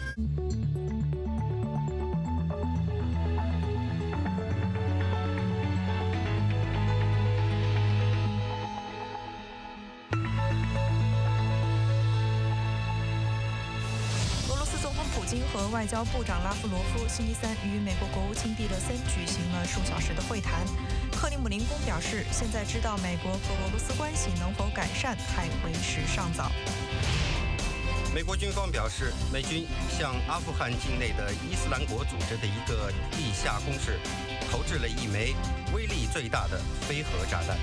普京和外交部长拉夫罗夫星期三与美国国务卿蒂勒森举行了数小时的会谈。克里姆林宫表示，现在知道美国和俄罗斯关系能否改善还为时尚早。 美国军方表示，美军向阿富汗境内的伊斯兰国组织的一个地下工事投掷了一枚威力最大的非核炸弹。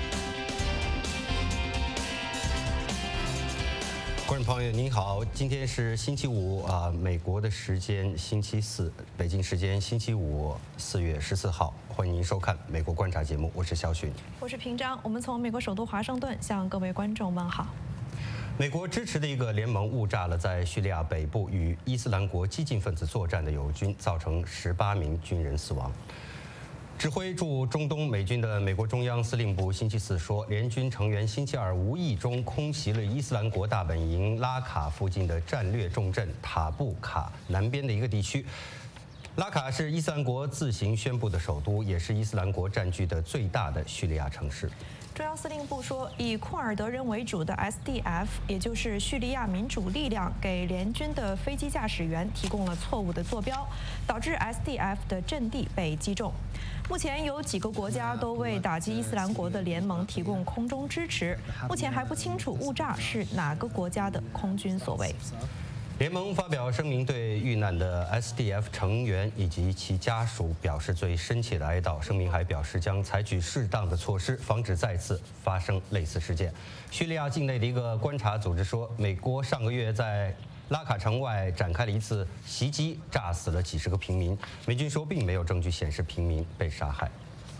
观众朋友您好，今天是星期五美国的时间星期四，北京时间星期五4月14号，欢迎您收看《美国观察》节目，我是肖勋， 我是平章，我们从美国首都华盛顿向各位观众问好。 美国支持的一个联盟误炸了在叙利亚北部与伊斯兰国激进分子作战的友军，造成18名军人死亡。指挥驻中东美军的美国中央司令部星期四说，联军成员星期二无意中空袭了伊斯兰国大本营拉卡附近的战略重镇塔布卡南边的一个地区。拉卡是伊斯兰国自行宣布的首都，也是伊斯兰国占据的最大的叙利亚城市。 中央司令部说，以库尔德人为主的 SDF， 也就是叙利亚民主力量，给联军的飞机驾驶员提供了错误的坐标，导致 SDF 的阵地被击中。目前有几个国家都为打击伊斯兰国的联盟提供空中支持，目前还不清楚误炸是哪个国家的空军所为。 联盟发表声明，对遇难的 SDF 成员以及其家属表示最深切的哀悼。声明还表示将采取适当的措施，防止再次发生类似事件。叙利亚境内的一个观察组织说，美国上个月在拉卡城外展开了一次袭击，炸死了几十个平民。美军说，并没有证据显示平民被杀害。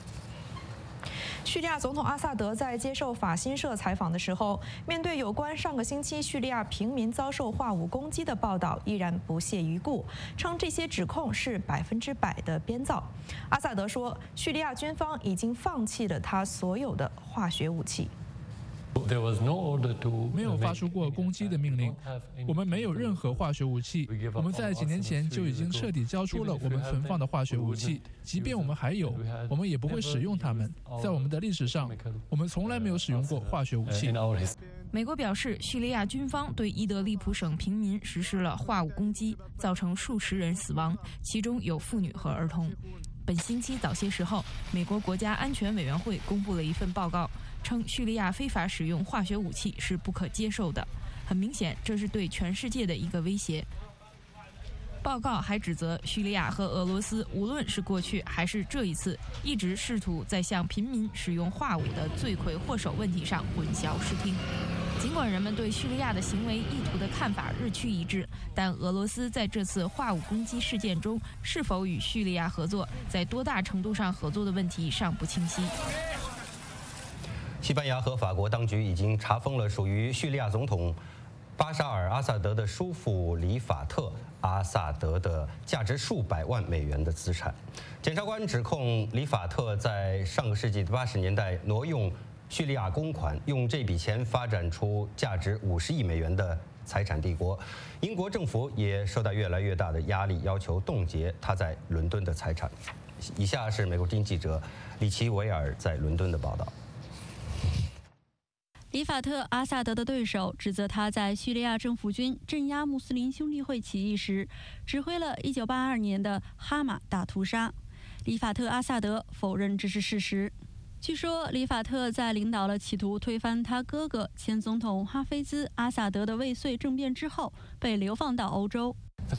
叙利亚总统阿萨德在接受法新社采访的时候，面对有关上个星期叙利亚平民遭受化武攻击的报道，依然不屑一顾，称这些指控是100%的编造。阿萨德说，叙利亚军方已经放弃了他所有的化学武器。 没有发出过攻击的命令，我们没有任何化学武器。我们在几年前就已经彻底交出了我们存放的化学武器，即便我们还有，我们也不会使用它们。在我们的历史上，我们从来没有使用过化学武器。 美国表示，叙利亚军方对伊德利卜省平民实施了化武攻击，造成数十人死亡，其中有妇女和儿童。本星期早些时候，美国国家安全委员会公布了一份报告，称叙利亚非法使用化学武器是不可接受的。很明显，这是对全世界的一个威胁。报告还指责叙利亚和俄罗斯，无论是过去还是这一次，一直试图在向平民使用化武的罪魁祸首问题上混淆视听。尽管人们对叙利亚的行为意图的看法日趋一致，但俄罗斯在这次化武攻击事件中是否与叙利亚合作，在多大程度上合作的问题尚不清晰。 西班牙和法国当局已经查封了属于叙利亚总统巴沙尔·阿萨德的叔父里法特·阿萨德的价值数百万美元的资产。检察官指控里法特在上个世纪的80年代挪用叙利亚公款，用这笔钱发展出价值50亿美元的财产帝国。英国政府也受到越来越大的压力，要求冻结他在伦敦的财产。以下是美国经济记者里奇维尔在伦敦的报道。 里法特·阿萨德的对手指责他在叙利亚政府军镇压穆斯林兄弟会起义时，指挥了1982年的哈马大屠杀。里法特·阿萨德否认这是事实。据说，里法特在领导了企图推翻他哥哥前总统哈菲兹·阿萨德的未遂政变之后，被流放到欧洲。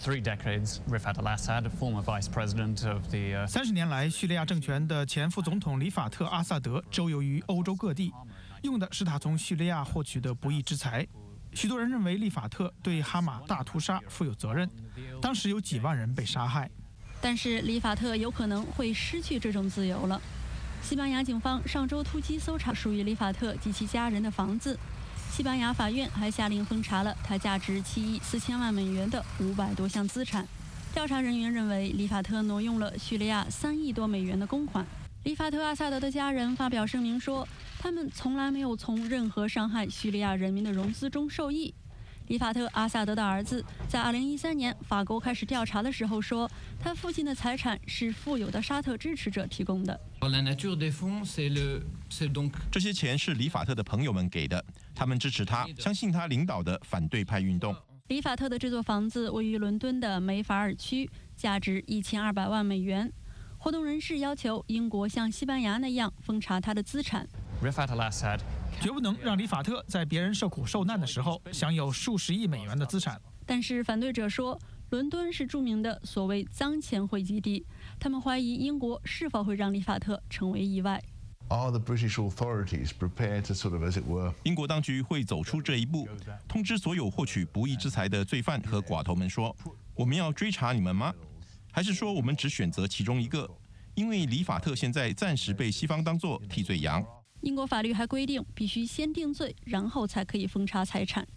30年来，叙利亚政权的前副总统里法特·阿萨德周游于欧洲各地，用的是他从叙利亚获取的不义之财。许多人认为里法特对哈马大屠杀负有责任，当时有几万人被杀害。 但是里法特有可能会失去这种自由了。西班牙警方上周突击搜查属于里法特及其家人的房子。西班牙法院还下令封查了他价值7亿4千万美元的500多项资产。调查人员认为，里法特挪用了叙利亚3亿多美元的公款。里法特·阿萨德的家人发表声明说，他们从来没有从任何伤害叙利亚人民的融资中受益。 里法特·阿萨德的儿子在2013年法国开始调查的时候说，他父亲的财产是富有的沙特支持者提供的。 这些钱是里法特的朋友们给的，他们支持他，相信他领导的反对派运动。 里法特的这座房子位于伦敦的梅法尔区，价值1200万美元。活动人士要求英国像西班牙那样封查他的资产。 绝不能让里法特在别人受苦受难的时候享有数十亿美元的资产。 但是反对者说，伦敦是著名的所谓脏钱汇集地，他们怀疑英国是否会让里法特成为意外。 英国当局会走出这一步，通知所有获取不义之财的罪犯和寡头们说：“我们要追查你们吗？还是说我们只选择其中一个？因为里法特现在暂时被西方当作替罪羊。” 英国法律还规定，必须先定罪，然后才可以封查财产。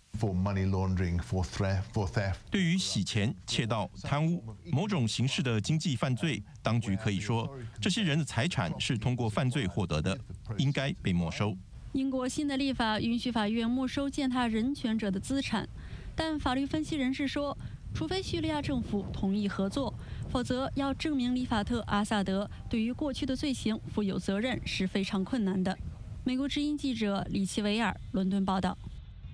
对于洗钱、窃盗、贪污某种形式的经济犯罪，当局可以说，这些人的财产是通过犯罪获得的，应该被没收。 英国新的立法允许法院没收践踏人权者的资产，但法律分析人士说，除非叙利亚政府同意合作，否则要证明里法特·阿萨德对于过去的罪行负有责任是非常困难的。美国之音记者李奇维尔伦敦报道。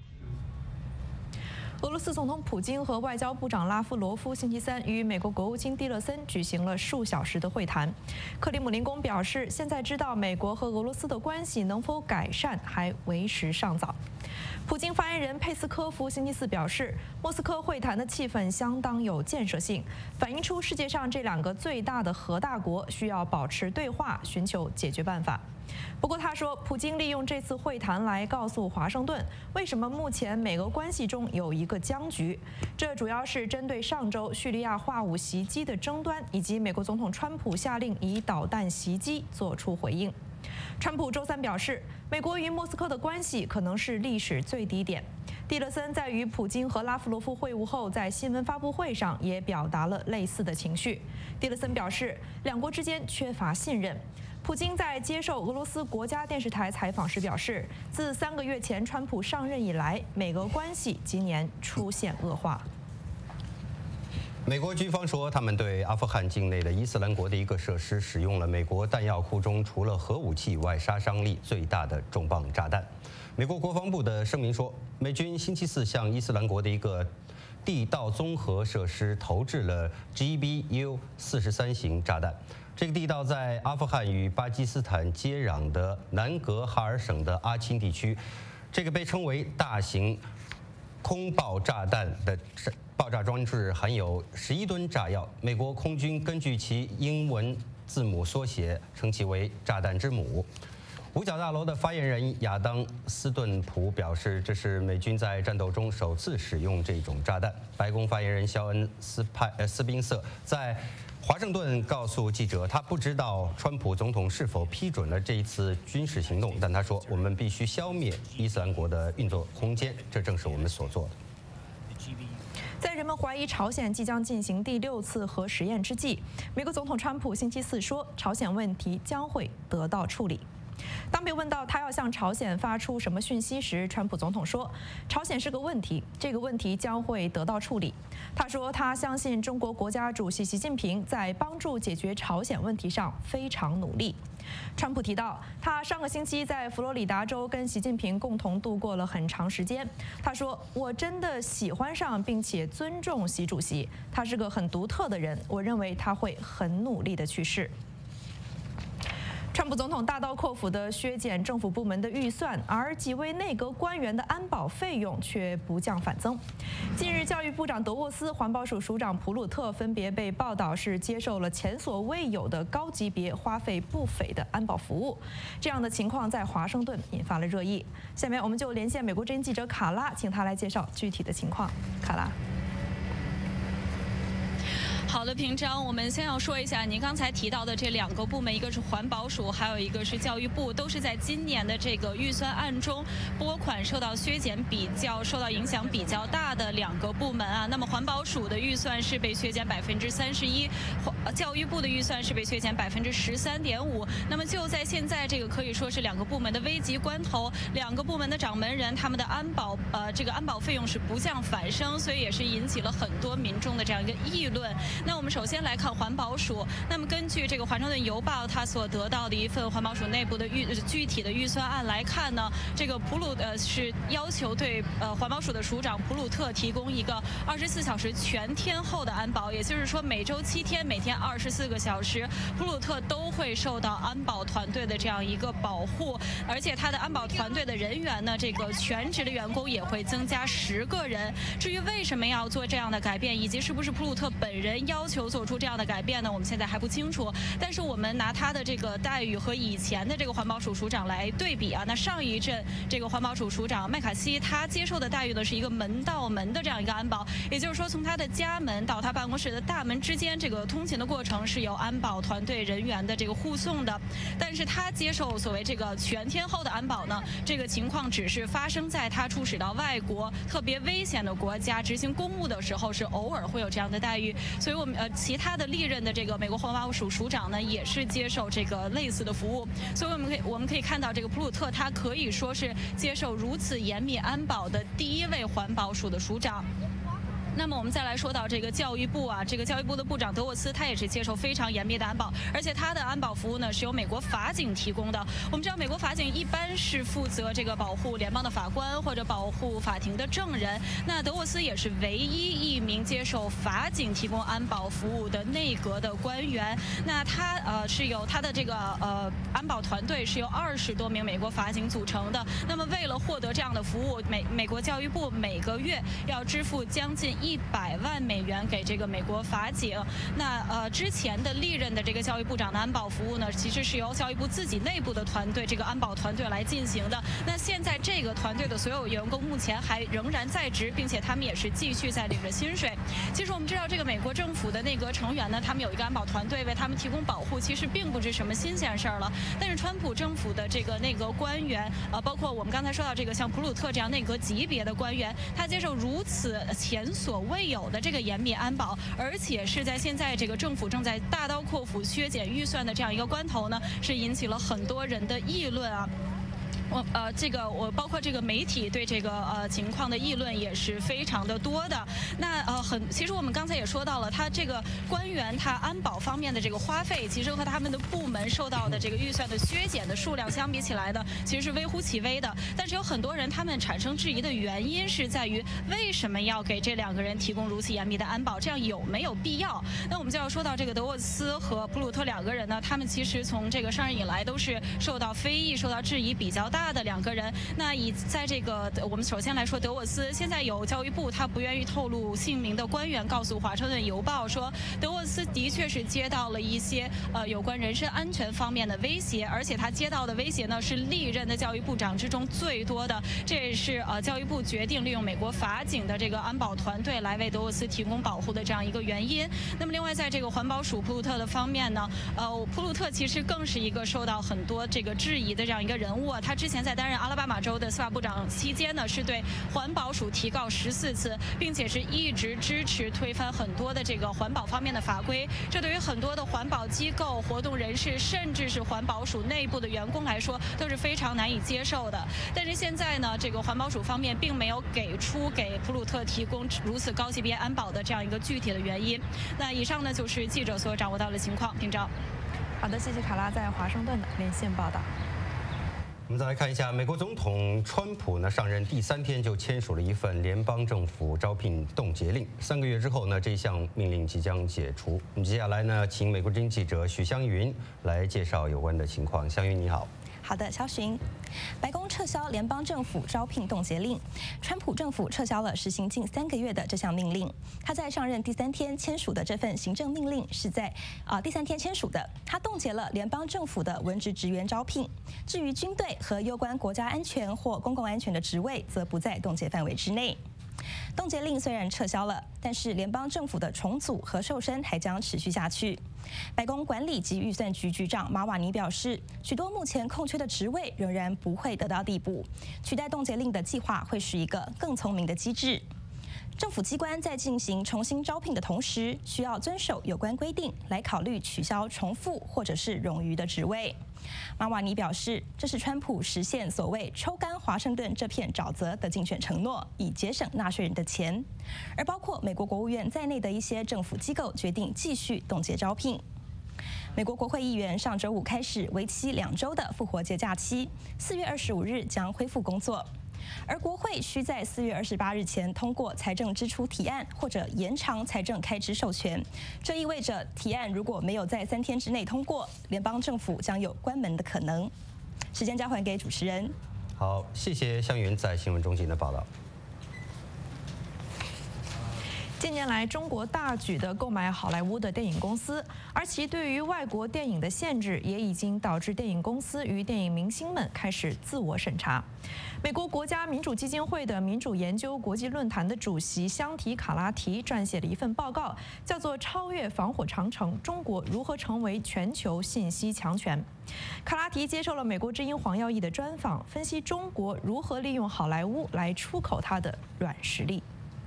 俄罗斯总统普京和外交部长拉夫罗夫星期三与美国国务卿蒂勒森举行了数小时的会谈。克里姆林宫表示，现在知道美国和俄罗斯的关系能否改善还为时尚早。普京发言人佩斯科夫星期四表示，莫斯科会谈的气氛相当有建设性，反映出世界上这两个最大的核大国需要保持对话，寻求解决办法。不过他说，普京利用这次会谈来告诉华盛顿，为什么目前美俄关系中有一个僵局。这主要是针对上周叙利亚化武袭击的争端，以及美国总统川普下令以导弹袭击做出回应。川普周三表示，美国与莫斯科的关系可能是历史最低点。蒂勒森在与普京和拉夫罗夫会晤后，在新闻发布会上也表达了类似的情绪。蒂勒森表示，两国之间缺乏信任。普京在接受俄罗斯国家电视台采访时表示，自3个月前川普上任以来，美俄关系今年出现恶化。 美国军方说，他们对阿富汗境内的伊斯兰国的一个设施使用了美国弹药库中除了核武器以外杀伤力最大的重磅炸弹。美国国防部的声明说，美军星期四向伊斯兰国的一个地道综合设施投掷了 GBU-43型炸弹。这个地道在阿富汗与巴基斯坦接壤的南格哈尔省的阿钦地区，这个被称为大型空爆炸弹的爆炸装置含有11吨炸药。美国空军根据其英文字母缩写称其为“炸弹之母”。五角大楼的发言人亚当·斯顿普表示，这是美军在战斗中首次使用这种炸弹。白宫发言人肖恩·斯宾塞在华盛顿告诉记者，他不知道川普总统是否批准了这一次军事行动，但他说，我们必须消灭伊斯兰国的运作空间，这正是我们所做的。 在人们怀疑朝鲜即将进行第6次核实验之际，美国总统川普星期四说，朝鲜问题将会得到处理。当被问到他要向朝鲜发出什么讯息时，川普总统说，朝鲜是个问题，这个问题将会得到处理。他说，他相信中国国家主席习近平在帮助解决朝鲜问题上非常努力。川普提到，他上个星期在佛罗里达州跟习近平共同度过了很长时间。他说，我真的喜欢上并且尊重习主席，他是个很独特的人，我认为他会很努力地去试。川普总统大刀阔斧地削减政府部门的预算，而几位内阁官员的安保费用却不降反增。近日，教育部长德沃斯、环保署署长普鲁特分别被报道是接受了前所未有的高级别、花费不菲的安保服务。这样的情况在华盛顿引发了热议。下面我们就连线美国之音记者卡拉，请他来介绍具体的情况。卡拉。 好的，平章，我们先要说一下您刚才提到的这2个部门，一个是环保署，还有一个是教育部，都是在今年的这个预算案中拨款受到削减受到影响比较大的2个部门啊。那么环保署的预算是被削减31%，教育部的预算是被削减13.5%。那么就在现在这个可以说是2个部门的危急关头，2个部门的掌门人他们的安保费用是不降反升，所以也是引起了很多民众的这样一个议论。那我们首先来看环保署。那么根据这个《华盛顿邮报》它所得到的一份环保署内部的具体的预算案来看呢，这个是要求对环保署的署长普鲁特提供一个24小时全天候的安保，也就是说每周7天，每天24个小时，普鲁特都会受到安保团队的这样一个保护，而且他的安保团队的人员呢，这个全职的员工也会增加10个人。至于为什么要做这样的改变，以及是不是普鲁特本人要求做出这样的改变呢？我们现在还不清楚。但是我们拿他的这个待遇和以前的这个环保署署长来对比啊，那上一任这个环保署署长麦卡锡，他接受的待遇呢是一个门到门的这样一个安保，也就是说从他的家门到他办公室的大门之间，这个通勤的过程是由安保团队人员的这个护送的。但是他接受所谓这个全天候的安保呢，这个情况只是发生在他出使到外国特别危险的国家执行公务的时候，是偶尔会有这样的待遇。所以我们其他的历任的这个美国环保署署长呢，也是接受这个类似的服务。所以我们可以看到，这个普鲁特他可以说是接受如此严密安保的第1位环保署的署长。那么我们再来说到这个教育部啊，这个教育部的部长德沃斯，他也是接受非常严密的安保，而且他的安保服务呢是由美国法警提供的。我们知道美国法警一般是负责这个保护联邦的法官或者保护法庭的证人，那德沃斯也是唯一一名接受法警提供安保服务的内阁的官员。那他是由他的这个安保团队是由20多名美国法警组成的。那么为了获得这样的服务，美国教育部每个月要支付将近100万美元给这个美国法警。那之前的历任的这个教育部长的安保服务呢，其实是由教育部自己内部的团队，这个安保团队来进行的。那现在这个团队的所有员工目前还仍然在职，并且他们也是继续在领着薪水。其实我们知道，这个美国政府的内阁成员呢，他们有一个安保团队为他们提供保护，其实并不是什么新鲜事儿了。但是川普政府的这个内阁官员，包括我们刚才说到这个像普鲁特这样内阁级别的官员，他接受如此前所未有的这个严密安保，而且是在现在这个政府正在大刀阔斧削减预算的这样一个关头呢，是引起了很多人的议论啊。我包括这个媒体对这个情况的议论也是非常的多的。那其实我们刚才也说到了，他这个官员他安保方面的这个花费，其实和他们的部门受到的这个预算的削减的数量相比起来呢，其实是微乎其微的。但是有很多人他们产生质疑的原因是在于，为什么要给这2个人提供如此严密的安保？这样有没有必要？那我们就要说到这个德沃斯和普鲁特2个人呢，他们其实从这个上任以来都是受到非议、受到质疑比较大的2个人。那在这个我们首先来说德沃斯，现在有教育部他不愿意透露姓名的官员告诉《华盛顿邮报》说，德沃斯的确是接到了一些有关人身安全方面的威胁，而且他接到的威胁呢是历任的教育部长之中最多的。这也是教育部决定利用美国法警的这个安保团队来为德沃斯提供保护的这样一个原因。那么另外在这个环保署普鲁特的方面呢，普鲁特其实更是一个受到很多这个质疑的这样一个人物。他之前在担任阿拉巴马州的司法部长期间呢，是对环保署提告14次，并且是一直支持推翻很多的这个环保方面的法规。这对于很多的环保机构、活动人士，甚至是环保署内部的员工来说，都是非常难以接受的。但是现在呢，这个环保署方面并没有给普鲁特提供如此高级别安保的这样一个具体的原因。那以上呢就是记者所掌握到的情况。平昭。 好的，谢谢卡拉在华盛顿的连线报道。 我们再来看一下，美国总统川普呢上任第3天就签署了一份联邦政府招聘冻结令，3个月之后呢，这项命令即将解除。我们接下来呢，请美国之音记者许湘云来介绍有关的情况。湘云你好。 好的，肖寻。白宫撤销联邦政府招聘冻结令，川普政府撤销了实行近3个月的这项命令。他在上任第3天签署的这份行政命令是在第3天签署的，他冻结了联邦政府的文职职员招聘。至于军队和有关国家安全或公共安全的职位，则不在冻结范围之内。 冻结令虽然撤销了，但是联邦政府的重组和瘦身还将持续下去。白宫管理及预算局局长马瓦尼表示，许多目前空缺的职位仍然不会得到递补，取代冻结令的计划会是一个更聪明的机制。政府机关在进行重新招聘的同时，需要遵守有关规定，来考虑取消重复或者是冗余的职位。马瓦尼表示，这是川普实现所谓抽干华盛顿这片沼泽的竞选承诺，以节省纳税人的钱。而包括美国国务院在内的一些政府机构决定继续冻结招聘。美国国会议员上周五开始为期2周的复活节假期，4月25日将恢复工作。而国会需在4月28日前通过财政支出提案或者延长财政开支授权，这意味着提案如果没有在3天之内通过，联邦政府将有关门的可能。时间交还给主持人。 好，谢谢香云在新闻中心的报道。 近年来，中国大举地购买好莱坞的电影公司，而其对于外国电影的限制也已经导致电影公司与电影明星们开始自我审查。美国国家民主基金会的民主研究国际论坛的主席香缇卡拉提撰写了一份报告，叫做《超越防火长城：中国如何成为全球信息强权》。卡拉提接受了美国之音黄耀义的专访，分析中国如何利用好莱坞来出口它的软实力。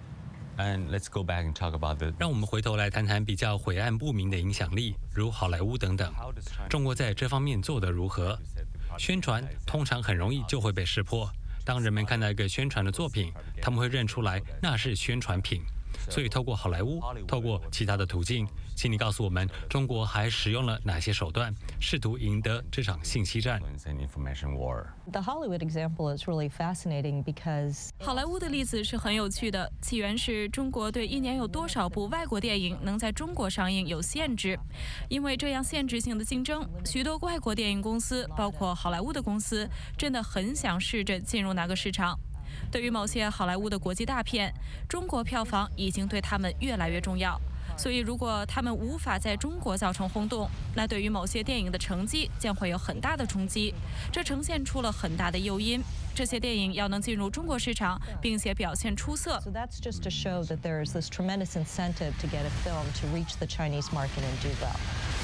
让我们回头来谈谈比较晦暗不明的影响力，如好莱坞等等。中国在这方面做得如何？宣传通常很容易就会被识破。当人们看到一个宣传的作品，他们会认出来那是宣传品。所以透过好莱坞，透过其他的途径，请你告诉我们，中国还使用了哪些手段，试图赢得这场信息战？ The Hollywood example is really fascinating because 好莱坞的例子是很有趣的，起源是中国对1年有多少部外国电影能在中国上映有限制，因为这样限制性的竞争，许多外国电影公司，包括好莱坞的公司，真的很想试着进入那个市场。对于某些好莱坞的国际大片，中国票房已经对他们越来越重要。所以，如果他们无法在中国造成轰动，那对于某些电影的成绩将会有很大的冲击。这呈现出了很大的诱因，这些电影要能进入中国市场，并且表现出色。 So that's just to show that there is this tremendous incentive to get a film to reach the Chinese market and do well.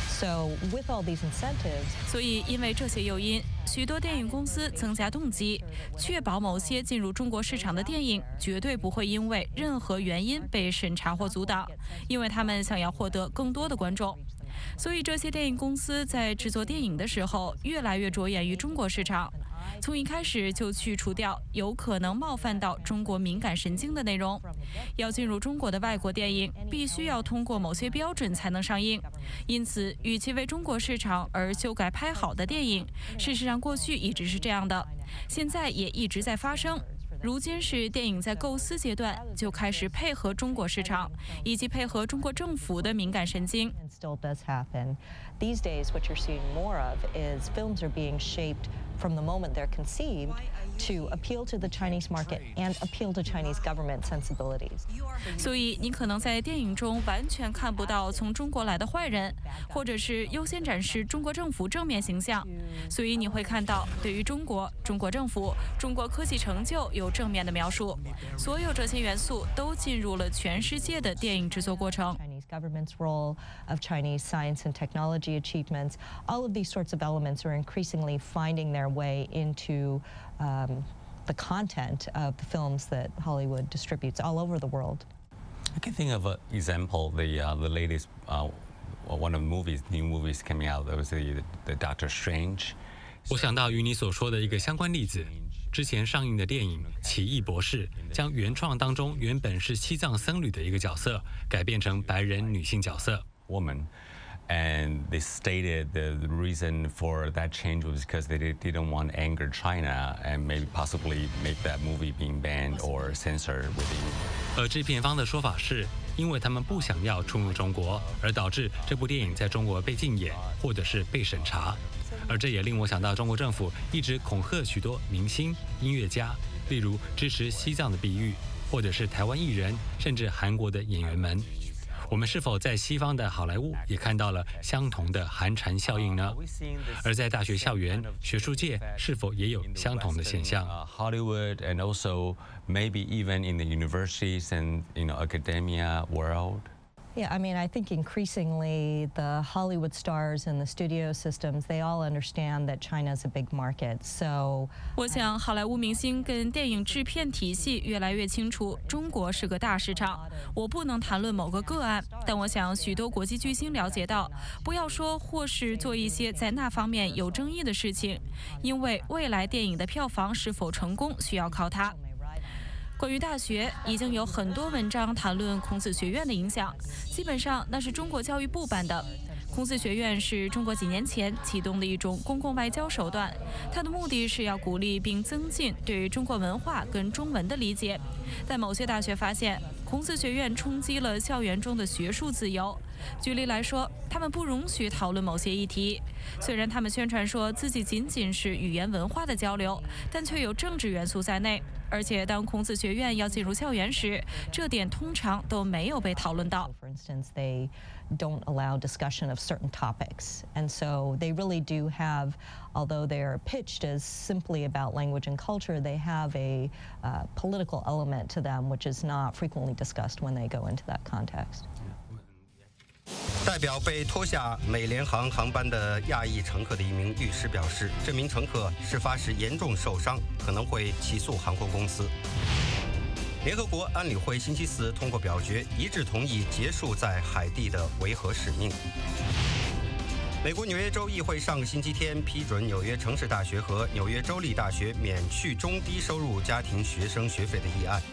So with all these incentives, 所以因为这些诱因，许多电影公司增加动机，确保某些进入中国市场的电影绝对不会因为任何原因被审查或阻挡，因为他们想要获得更多的观众。所以这些电影公司在制作电影的时候，越来越着眼于中国市场。从一开始就去除掉有可能冒犯到中国敏感神经的内容。要进入中国的外国电影，必须要通过某些标准才能上映。因此，与其为中国市场而修改拍好的电影，事实上过去一直是这样的，现在也一直在发生。如今是电影在构思阶段就开始配合中国市场，以及配合中国政府的敏感神经。 still does happen. These days, what you're seeing more of is films are being shaped from the moment they're conceived to appeal to the Chinese market and appeal to Chinese government sensibilities. 所以你可能在电影中完全看不到从中国来的坏人，或者是优先展示中国政府正面形象。所以你会看到对于中国、中国政府、中国科技成就有正面的描述。所有这些元素都进入了全世界的电影制作过程。 Chinese government's role, of Chinese science and technology achievements, all of these sorts of elements are increasingly finding their way into the content of the films that Hollywood distributes all over the world. I can think of an example. The latest one of the new movies coming out. That was the Doctor Strange. 我想到与你所说的一个相关例子。之前上映的电影《奇异博士》将原创当中原本是西藏僧侣的一个角色改变成白人女性角色 woman. And they stated the reason for that change was because they didn't want to anger China and maybe possibly make that movie being banned or censored within. 而制片方的说法是，因为他们不想要冲入中国，而导致这部电影在中国被禁演或者是被审查。而这也令我想到中国政府一直恐吓许多明星、音乐家，例如支持西藏的碧玉，或者是台湾艺人，甚至韩国的演员们。 我们是否在西方的好莱坞也看到了相同的寒蝉效应呢？而在大学校园、学术界是否也有相同的现象 ？Hollywood and also maybe even in the universities and academia world. Yeah, I mean, I think increasingly the Hollywood stars and the studio systems, they all understand that China is a big market. So 我想好莱坞明星跟电影制片体系越来越清楚，中国是个大市场。我不能谈论某个个案，但我想许多国际巨星了解到，不要说或是做一些在那方面有争议的事情，因为未来电影的票房是否成功需要靠它。关于大学，已经有很多文章谈论孔子学院的影响，基本上那是中国教育部办的。孔子学院是中国几年前启动的一种公共外交手段，它的目的是要鼓励并增进对于中国文化跟中文的理解。但某些大学发现，孔子学院冲击了校园中的学术自由。举例来说，他们不容许讨论某些议题，虽然他们宣传说自己仅仅是语言文化的交流，但却有政治元素在内。而且，当孔子学院要进入校园时，这点通常都没有被讨论到。 For instance, they don't allow discussion of certain topics, and so they really do have, although they are pitched as simply about language and culture, they have a political element to them, which is not frequently discussed when they go into that context. 代表被拖下美联航航班的亚裔乘客的一名律师表示，这名乘客事发时严重受伤，可能会起诉航空公司。联合国安理会星期四通过表决，一致同意结束在海地的维和使命。美国纽约州议会上个星期天批准纽约城市大学和纽约州立大学免去中低收入家庭学生学费的议案。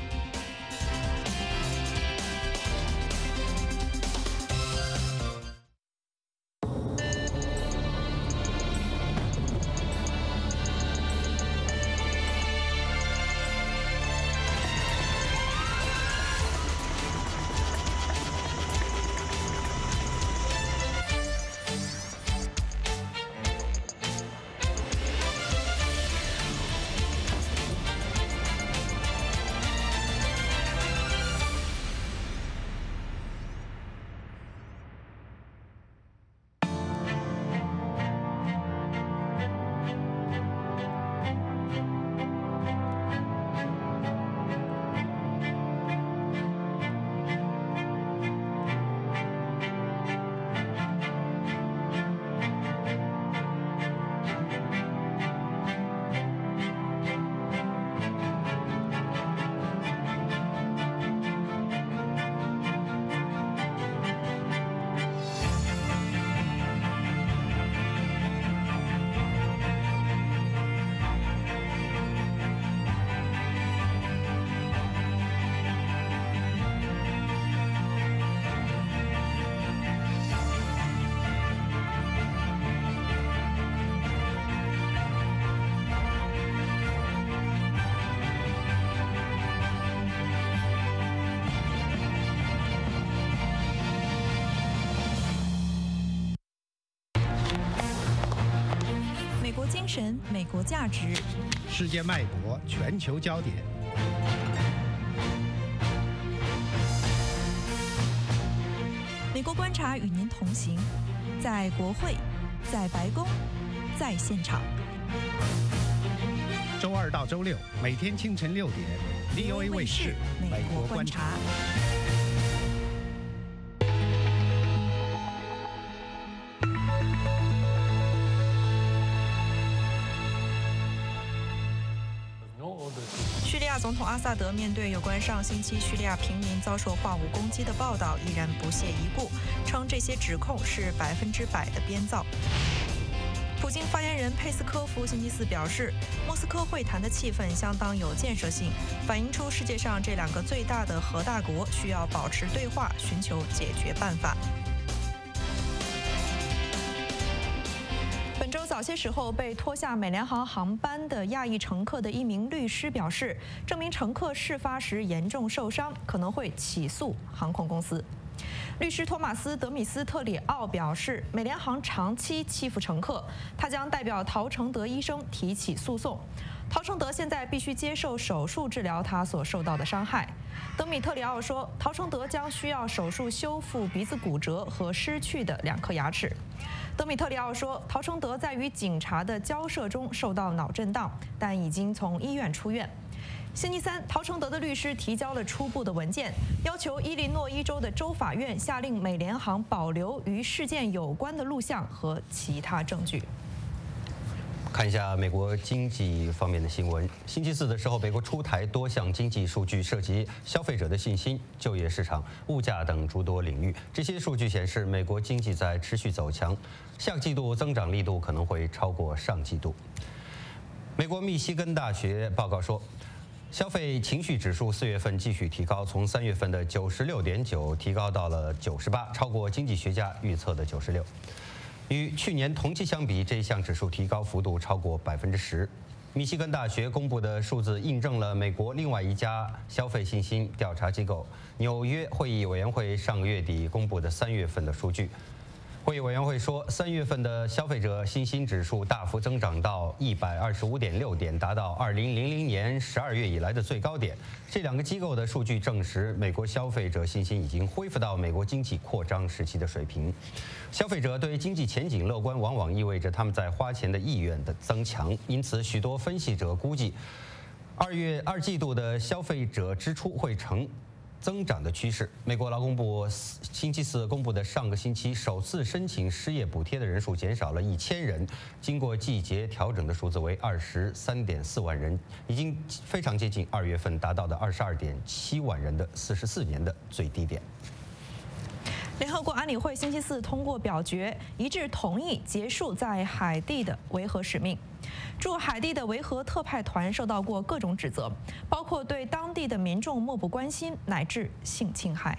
精神、美国价值， 世界脉搏，全球焦点。 美国观察与您同行，在国会，在白宫，在现场。 周二到周六，每天清晨6点 ，VOA 卫视《美国观察》。 叙利亚总统阿萨德面对有关上星期叙利亚平民遭受化武攻击的报道，依然不屑一顾，称这些指控是100%的编造。普京发言人佩斯科夫星期四表示，莫斯科会谈的气氛相当有建设性，反映出世界上这2个最大的核大国需要保持对话，寻求解决办法。本周早些时候被拖下美联航航班的亚裔乘客的一名律师表示，这名乘客事发时严重受伤，可能会起诉航空公司。律师托马斯·德米斯特里奥表示，美联航长期欺负乘客，他将代表陶承德医生提起诉讼。陶承德现在必须接受手术治疗他所受到的伤害。 德米特里奥说，陶承德将需要手术修复鼻子骨折和失去的2颗牙齿。德米特里奥说，陶承德在与警察的交涉中受到脑震荡，但已经从医院出院。星期三，陶承德的律师提交了初步的文件，要求伊利诺伊州的州法院下令美联航保留与事件有关的录像和其他证据。 看一下美国经济方面的新闻。星期四的时候，美国出台多项经济数据，涉及消费者的信心、就业市场、物价等诸多领域。这些数据显示，美国经济在持续走强，下个季度增长力度可能会超过上季度。美国密西根大学报告说，消费情绪指数4月份继续提高，从3月份的96.9提高到了98，超过经济学家预测的96。与去年同期相比，这一项指数提高幅度超过10%。密西根大学公布的数字印证了美国另外一家消费信心调查机构纽约会议委员会上个月底公布的3月份的数据。会议委员会说，3月份的消费者信心指数大幅增长到125.6点，达到2000年12月以来的最高点。这2个机构的数据证实，美国消费者信心已经恢复到美国经济扩张时期的水平。消费者对经济前景乐观，往往意味着他们在花钱的意愿的增强。因此，许多分析者估计，2季度的消费者支出会呈增长的趋势。美国劳工部星期四公布的上个星期首次申请失业补贴的人数减少了1000人，经过季节调整的数字为23.4万人，已经非常接近2月份达到的22.7万人的44年的最低点。 联合国安理会星期四通过表决，一致同意结束在海地的维和使命。驻海地的维和特派团受到过各种指责，包括对当地的民众漠不关心，乃至性侵害。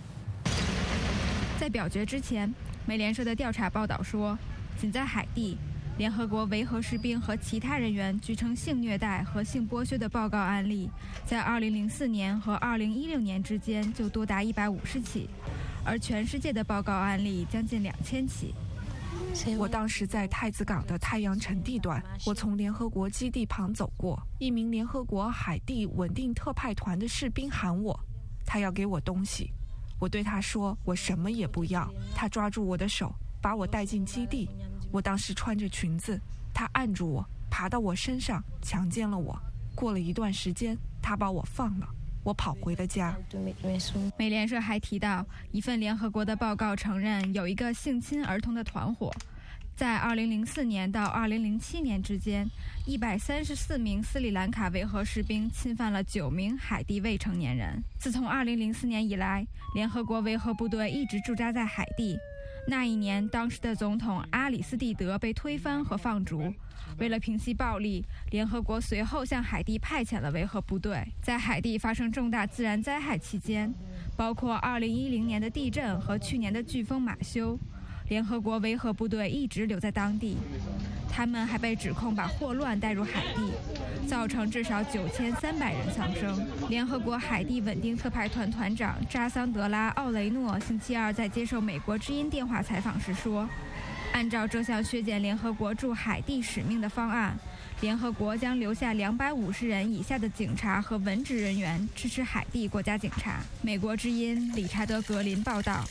在表决之前，美联社的调查报道说，仅在海地，联合国维和士兵和其他人员据称性虐待和性剥削的报告案例，在2004年和2016年之间就多达150起，而全世界的报告案例将近2000起。 我当时在太子港的太阳城地段，我从联合国基地旁走过，一名联合国海地稳定特派团的士兵喊我，他要给我东西。我对他说我什么也不要，他抓住我的手，把我带进基地。我当时穿着裙子，他按住我，爬到我身上，强奸了我。过了一段时间，他把我放了。我跑回了家。 美联社还提到，一份联合国的报告承认有一个性侵儿童的团伙，在2004年到2007年之间，134名斯里兰卡维和士兵侵犯了9名海地未成年人。自从2004年以来，联合国维和部队一直驻扎在海地。那一年，当时的总统阿里斯蒂德被推翻和放逐。为了平息暴力，联合国随后向海地派遣了维和部队。在海地发生重大自然灾害期间，包括2010年的地震和去年的飓风马修，联合国维和部队一直留在当地。他们还被指控把霍乱带入海地，造成至少9300人丧生。联合国海地稳定特派团团长扎桑德拉·奥雷诺星期二在接受美国之音电话采访时说，按照这项削减联合国驻海地使命的方案，联合国将留下250人以下的警察和文职人员支持海地国家警察。美国之音理查德·格林报道。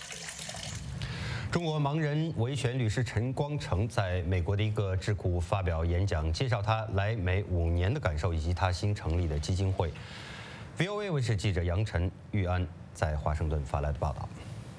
中国盲人维权律师陈光诚在美国的一个智库发表演讲，介绍他来美5年的感受以及他新成立的基金会。VOA 卫视记者杨晨、玉安在华盛顿发来的报道。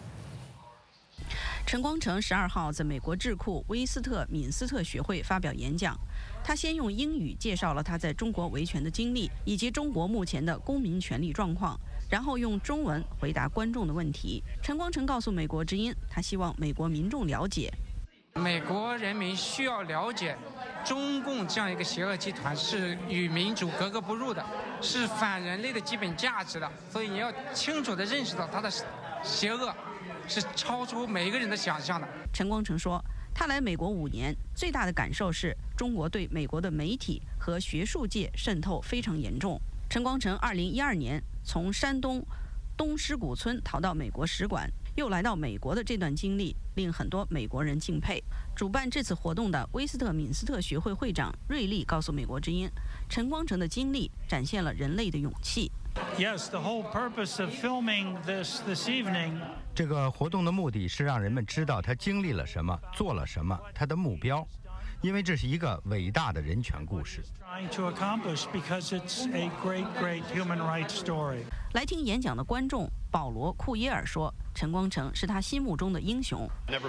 陈光诚12号在美国智库威斯特敏斯特学会发表演讲，他先用英语介绍了他在中国维权的经历以及中国目前的公民权利状况，然后用中文回答观众的问题。陈光诚告诉美国之音，他希望美国民众了解， 美国人民需要了解中共这样一个邪恶集团是与民主格格不入的，是反人类的基本价值的，所以你要清楚地认识到它的邪恶是超出每一个人的想象的。 陈光诚说，他来美国5年，最大的感受是中国对美国的媒体和学术界渗透非常严重。陈光诚2012年从山东东狮谷村逃到美国使馆，又来到美国的这段经历令很多美国人敬佩。主办这次活动的威斯特敏斯特学会会长瑞利告诉美国之音，陈光诚的经历展现了人类的勇气。 Yes, the whole purpose of filming this evening. 这个活动的目的是让人们知道他经历了什么，做了什么，他的目标，因为这是一个伟大的人权故事。 来听演讲的观众保罗·库耶尔说，陈光诚是他心目中的英雄。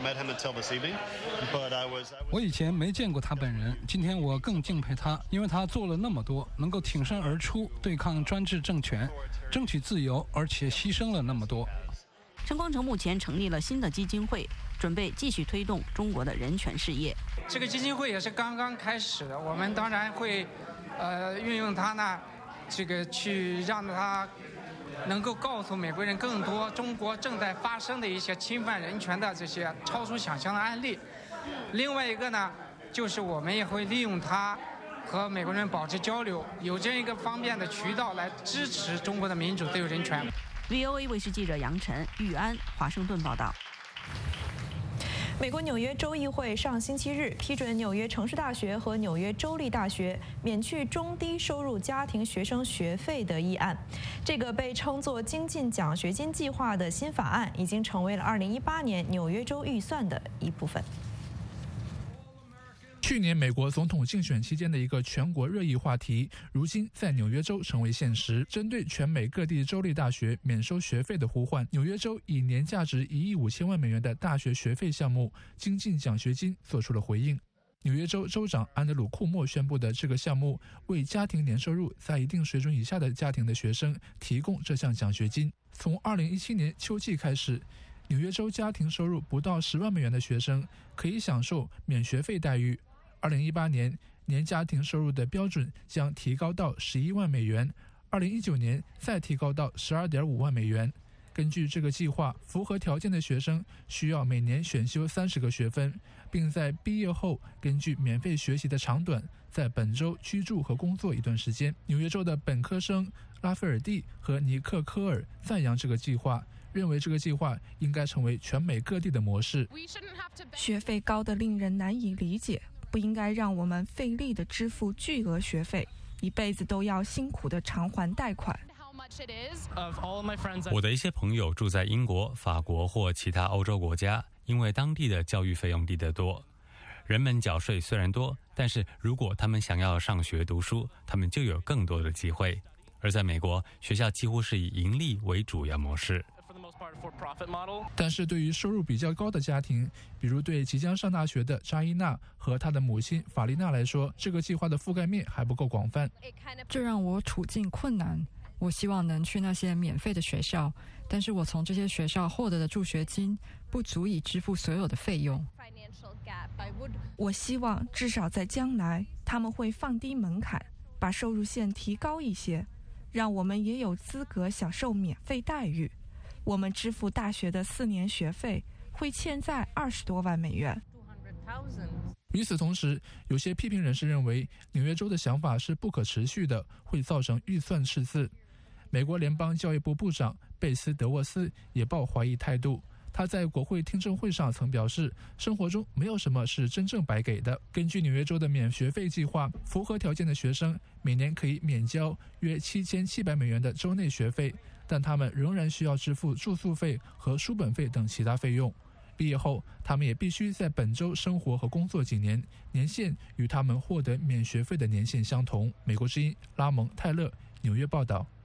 我以前没见过他本人，今天我更敬佩他，因为他做了那么多，能够挺身而出，对抗专制政权，争取自由，而且牺牲了那么多。 陈光诚目前成立了新的基金会，准备继续推动中国的人权事业。 这个基金会也是刚刚开始的，我们当然会，运用它呢，这个去让它能够告诉美国人更多中国正在发生的一些侵犯人权的这些超出想象的案例。另外一个呢，就是我们也会利用它和美国人保持交流，有这样一个方便的渠道来支持中国的民主自由人权。 VOA 卫视记者杨晨、玉安，华盛顿报道。 美国纽约州议会上星期日批准纽约城市大学和纽约州立大学免去中低收入家庭学生学费的议案。这个被称作精进奖学金计划的新法案已经成为了2018年纽约州预算的一部分。 去年美国总统竞选期间的一个全国热议话题，如今在纽约州成为现实。针对全美各地州立大学免收学费的呼唤，纽约州以年价值1亿5千万美元的大学学费项目精进奖学金做出了回应。纽约州州长安德鲁·库莫宣布的这个项目，为家庭年收入在一定水准以下的家庭的学生提供这项奖学金。从2017年秋季开始，纽约州家庭收入不到10万美元的学生可以享受免学费待遇。2018年年家庭收入的标准将提高到11万美元，2019年再提高到12.5万美元。根据这个计划，符合条件的学生需要每年选修30个学分，并在毕业后根据免费学习的长短，在本州居住和工作一段时间。纽约州的本科生拉斐尔蒂和尼克科尔赞扬这个计划，认为这个计划应该成为全美各地的模式。 学费高得令人难以理解，不应该让我们费力地支付巨额学费，一辈子都要辛苦地偿还贷款。 我的一些朋友住在英国、法国或其他欧洲国家，因为当地的教育费用低得多。人们缴税虽然多，但是如果他们想要上学读书，他们就有更多的机会。而在美国，学校几乎是以盈利为主要模式。 但是对于收入比较高的家庭，比如对即将上大学的扎伊娜和她的母亲法丽娜来说，这个计划的覆盖面还不够广泛。 这让我处境困难。我希望能去那些免费的学校，但是我从这些学校获得的助学金不足以支付所有的费用。 我希望至少在将来，他们会放低门槛，把收入线提高一些，让我们也有资格享受免费待遇。我们支付大学的4年学费会欠债20多万美元。 与此同时，有些批评人士认为，纽约州的想法是不可持续的，会造成预算赤字。美国联邦教育部部长贝斯·德沃斯也抱怀疑态度。他在国会听证会上曾表示，生活中没有什么是真正白给的。根据纽约州的免学费计划，符合条件的学生每年可以免交约7700美元的州内学费，但他们仍然需要支付住宿费和书本费等其他费用。毕业后，他们也必须在本州生活和工作几年，年限与他们获得免学费的年限相同。美国之音拉蒙·泰勒，纽约报道。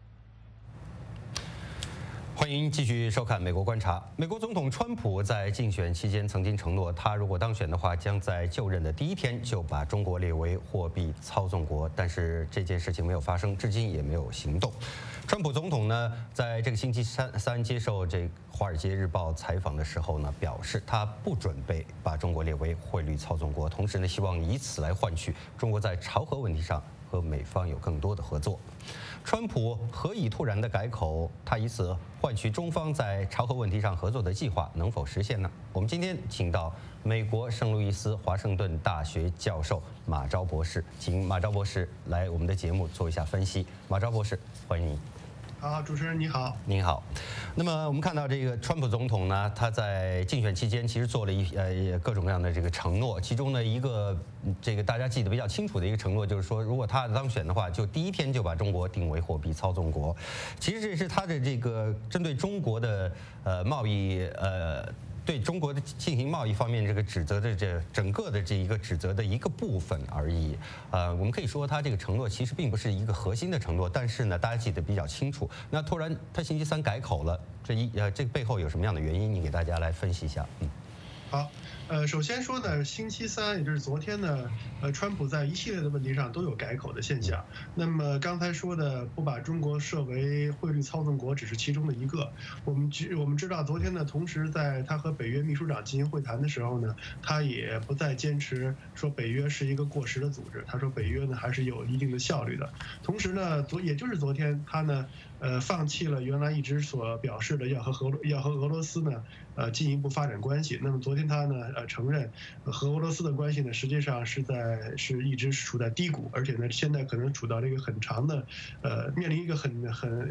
欢迎继续收看《美国观察》。美国总统川普在竞选期间曾经承诺，他如果当选的话，将在就任的第一天就把中国列为货币操纵国。但是这件事情没有发生，至今也没有行动。川普总统呢，在这个星期三接受这《华尔街日报》采访的时候呢，表示他不准备把中国列为汇率操纵国，同时呢，希望以此来换取中国在朝核问题上和美方有更多的合作。川普何以突然的改口？他以此换取中方在朝核问题上合作的计划能否实现呢？我们今天请到美国圣路易斯华盛顿大学教授马昭博士，请马昭博士来我们的节目做一下分析。马昭博士，欢迎您。 好，主持人你好。 您好。那么我们看到这个川普总统呢，他在竞选期间其实做了各种各样的这个承诺，其中呢一个这个大家记得比较清楚的一个承诺就是说，如果他当选的话，就第一天就把中国定为货币操纵国。其实这是他的这个针对中国的贸易对中国的进行贸易方面这个指责的整个的这一个指责的一个部分而已。我们可以说他这个承诺其实并不是一个核心的承诺，但是呢，大家记得比较清楚。那突然他星期三改口了，这个背后有什么样的原因？你给大家来分析一下。 好，首先说呢，星期三也就是昨天呢，川普在一系列的问题上都有改口的现象。那么刚才说的不把中国设为汇率操纵国只是其中的一个。我们知道昨天呢，同时在他和北约秘书长进行会谈的时候呢，他也不再坚持说北约是一个过时的组织，他说北约呢还是有一定的效率的。同时呢，也就是昨天他呢，放弃了原来一直所表示的要和俄罗斯呢，进一步发展关系。那么昨天他呢，承认和俄罗斯的关系呢，实际上是一直处在低谷，而且呢，现在可能处到这个很长的，面临一个很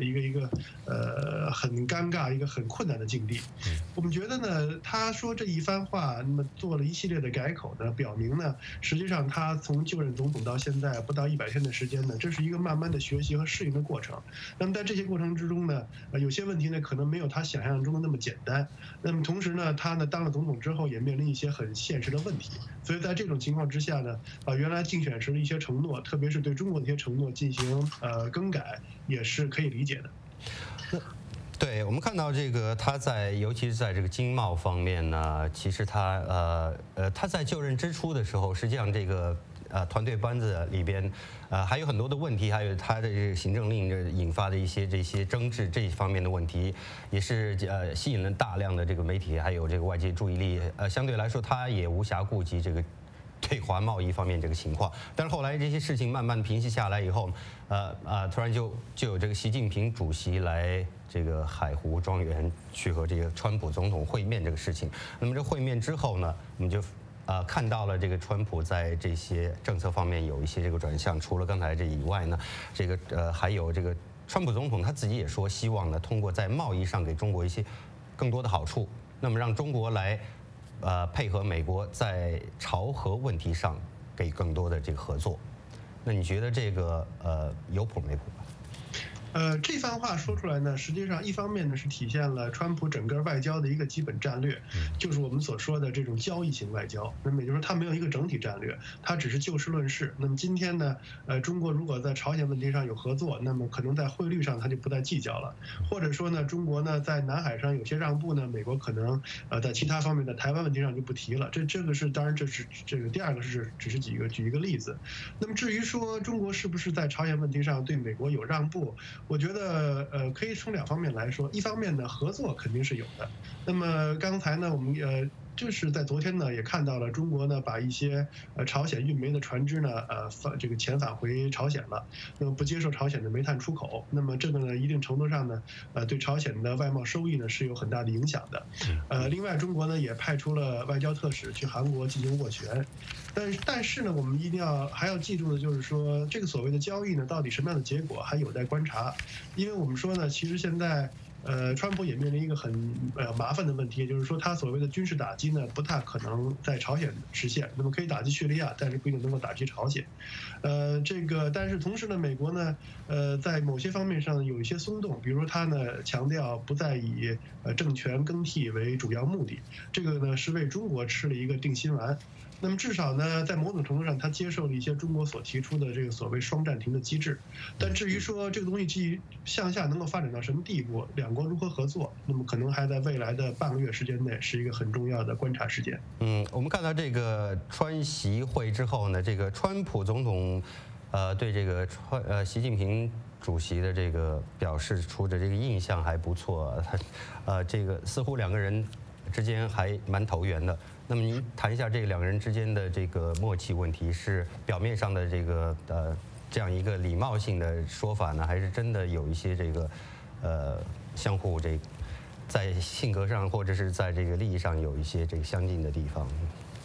尴尬、一个很困难的境地。我们觉得呢，他说这一番话，那么做了一系列的改口呢，表明呢，实际上他从就任总统到现在不到100天的时间呢，这是一个慢慢的学习和适应的过程。那么在这些过程之中呢，有些问题呢可能没有他想象中的那么简单。那么同时呢，他呢当了总统之后也面临一些很现实的问题，所以在这种情况之下呢，原来竞选时的一些承诺，特别是对中国的一些承诺进行更改，也是可以理解的。 对，我们看到这个他尤其是在这个经贸方面呢，其实他在就任之初的时候，实际上这个团队班子里边还有很多的问题，还有他的这个行政令引发的这些争执这一方面的问题，也是吸引了大量的这个媒体还有这个外界注意力。相对来说，他也无暇顾及这个对华贸易方面这个情况。但是后来这些事情慢慢平息下来以后，突然就有这个习近平主席来这个海湖庄园去和这个川普总统会面这个事情。那么这会面之后呢，我们就看到了这个川普在这些政策方面有一些这个转向。除了刚才这以外呢，这个还有这个川普总统他自己也说，希望呢通过在贸易上给中国一些更多的好处，那么让中国来配合美国在朝核问题上给更多的这个合作。那你觉得这个有谱没谱？ 这番话说出来呢，实际上一方面呢是体现了川普整个外交的一个基本战略，就是我们所说的这种交易型外交。那么也就是说，他没有一个整体战略，他只是就事论事。那么今天呢，中国如果在朝鲜问题上有合作，那么可能在汇率上他就不再计较了，或者说呢，中国呢在南海上有些让步呢，美国可能在其他方面的台湾问题上就不提了。这个是当然，这是这个第二个是只是举一个例子。那么至于说中国是不是在朝鲜问题上对美国有让步？我觉得可以从两方面来说，一方面呢，合作肯定是有的。那么刚才呢，我们就是在昨天呢，也看到了中国呢把一些朝鲜运煤的船只呢遣返回朝鲜了，那么不接受朝鲜的煤炭出口。那么这个呢，一定程度上呢，对朝鲜的外贸收益呢是有很大的影响的。另外，中国呢也派出了外交特使去韩国进行斡旋。但是呢，我们一定还要记住的就是说，这个所谓的交易呢，到底什么样的结果还有待观察。因为我们说呢，其实现在川普也面临一个很麻烦的问题，就是说他所谓的军事打击呢，不大可能在朝鲜实现。那么可以打击叙利亚，但是不一定能够打击朝鲜。但是同时呢，美国呢，在某些方面上有一些松动，比如说他呢强调不再以政权更替为主要目的，这个呢是为中国吃了一个定心丸。那么至少呢，在某种程度上，他接受了一些中国所提出的这个所谓双暂停的机制。但至于说这个东西向下能够发展到什么地步，两国如何合作，那么可能还在未来的半个月时间内是一个很重要的观察事件。 我们看到这个川习会之后呢，这个川普总统对这个习近平主席的这个表示出的这个印象还不错，这个似乎两个人之间还蛮投缘的。那么您谈一下这两个人之间的这个默契问题，是表面上的这个这样一个礼貌性的说法呢，还是真的有一些这个相互在性格上或者是在这个利益上有一些这个相近的地方？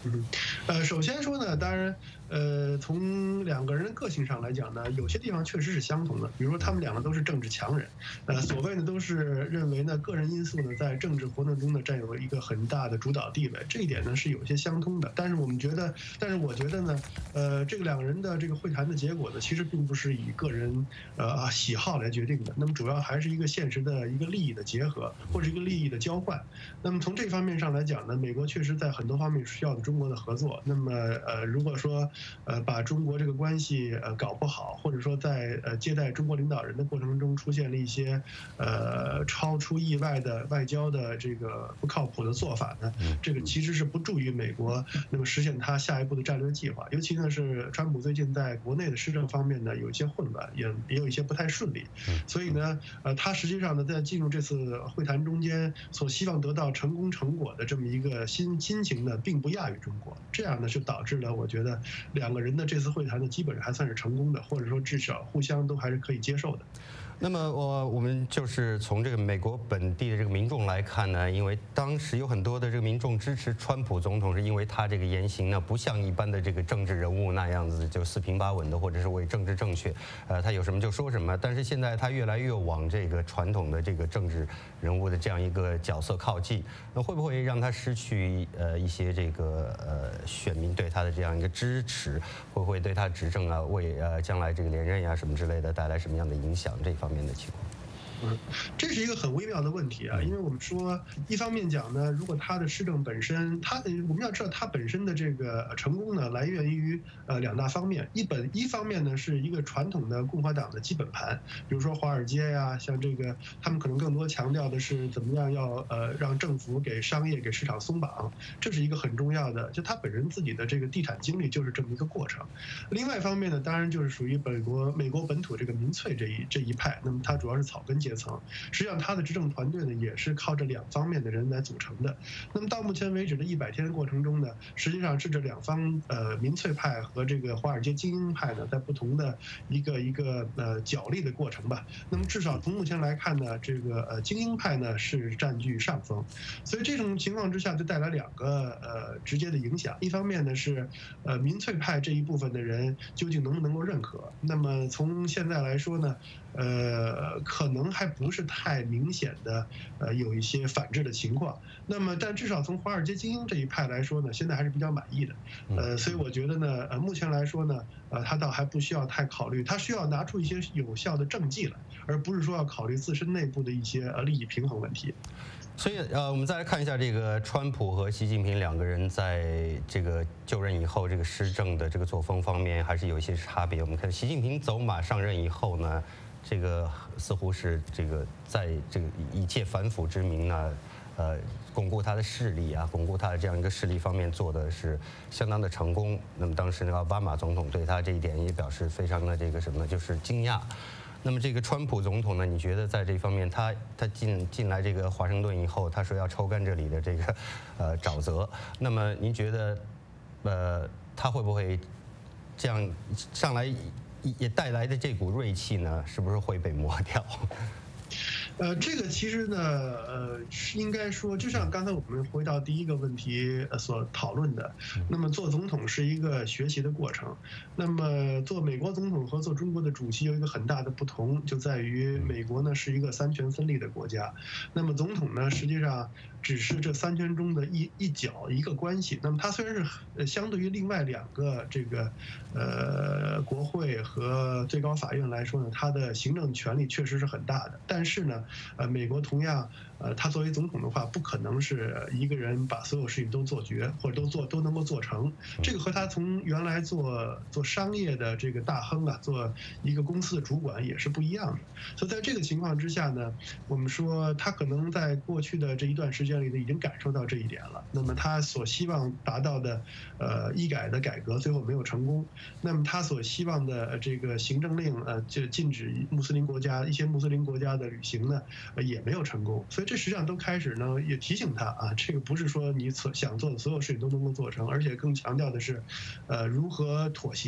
首先说呢，当然，从两个人的个性上来讲呢，有些地方确实是相同的。比如说，他们两个都是政治强人，所谓呢都是认为呢个人因素呢在政治活动中呢占有一个很大的主导地位，这一点呢是有些相通的。但是我觉得呢，这个两个人的这个会谈的结果呢，其实并不是以个人喜好来决定的。那么主要还是一个现实的一个利益的结合，或者一个利益的交换。那么从这方面上来讲呢，美国确实在很多方面需要中国的合作。那么如果说把中国这个关系搞不好，或者说在接待中国领导人的过程中出现了一些超出意外的外交的这个不靠谱的做法呢，这个其实是不助于美国那么实现他下一步的战略计划。尤其呢是川普最近在国内的施政方面呢有一些混乱，也有一些不太顺利，所以呢他实际上呢在进入这次会谈中间所希望得到成功成果的这么一个心情呢，并不亚于中国。这样呢就导致了我觉得两个人的这次会谈呢基本上还算是成功的，或者说至少互相都还是可以接受的。 那么我们就是从这个美国本地的这个民众来看呢，因为当时有很多的这个民众支持川普总统，是因为他这个言行呢不像一般的这个政治人物那样子就四平八稳的，或者是为政治正确，他有什么就说什么。但是现在他越来越往这个传统的这个政治人物的这样一个角色靠近，那会不会让他失去一些这个选民对他的这样一个支持？会不会对他执政啊为将来这个连任呀什么之类的带来什么样的影响？这方面的情况。 这是一个很微妙的问题啊，因为我们说，一方面讲呢，如果他的施政本身，我们要知道他本身的这个成功呢，来源于两大方面，一方面呢是一个传统的共和党的基本盘，比如说华尔街呀，像这个他们可能更多强调的是怎么样要让政府给商业给市场松绑，这是一个很重要的，就他本人自己的这个地产经历就是这么一个过程。另外一方面呢，当然就是属于美国本土这个民粹这一派，那么他主要是草根阶层，实际上他的执政团队呢也是靠这两方面的人来组成的。那么到目前为止的100天过程中呢，实际上是这两方民粹派和这个华尔街精英派呢在不同的一个角力的过程吧。那么至少从目前来看呢，这个精英派呢是占据上风，所以这种情况之下就带来两个直接的影响。一方面呢是民粹派这一部分的人究竟能不能够认可？那么从现在来说呢，可能还不是太明显的有一些反制的情况。那么但至少从华尔街精英这一派来说呢，现在还是比较满意的。所以我觉得呢，目前来说呢，他倒还不需要太考虑，他需要拿出一些有效的政绩来，而不是说要考虑自身内部的一些利益平衡问题。 所以我们再来看一下这个川普和习近平两个人在这个就任以后这个施政的这个作风方面还是有一些差别。我们看习近平走马上任以后呢，这个似乎是这个在这个以借反腐之名呢，巩固他的势力啊，巩固他的这样一个势力方面做的是相当的成功。那么当时那个奥巴马总统对他这一点也表示非常的这个什么，就是惊讶。那么这个川普总统呢，你觉得在这方面他进来这个华盛顿以后，他说要抽干这里的这个沼泽，那么您觉得他会不会这样上来也带来的这股锐气呢，是不是会被磨掉？ 这个其实呢，应该说，就像刚才我们回到第一个问题所讨论的，那么做总统是一个学习的过程。那么做美国总统和做中国的主席有一个很大的不同，就在于美国呢是一个三权分立的国家，那么总统呢实际上只是这三权中的一角一个关系。那么它虽然是相对于另外两个这个国会和最高法院来说呢，它的行政权力确实是很大的，但是呢，美国同样，他作为总统的话，不可能是一个人把所有事情都做绝，或者都能够做成。这个和他从原来做商业的这个大亨啊，做一个公司的主管也是不一样的。所以在这个情况之下呢，我们说他可能在过去的这一段时间里呢，已经感受到这一点了。那么他所希望达到的医改的改革最后没有成功，那么他所希望的这个行政令就禁止一些穆斯林国家的旅行呢，也没有成功。所以这实际上都开始呢也提醒他啊，这个不是说你想做的所有事情都能够做成，而且更强调的是如何妥协，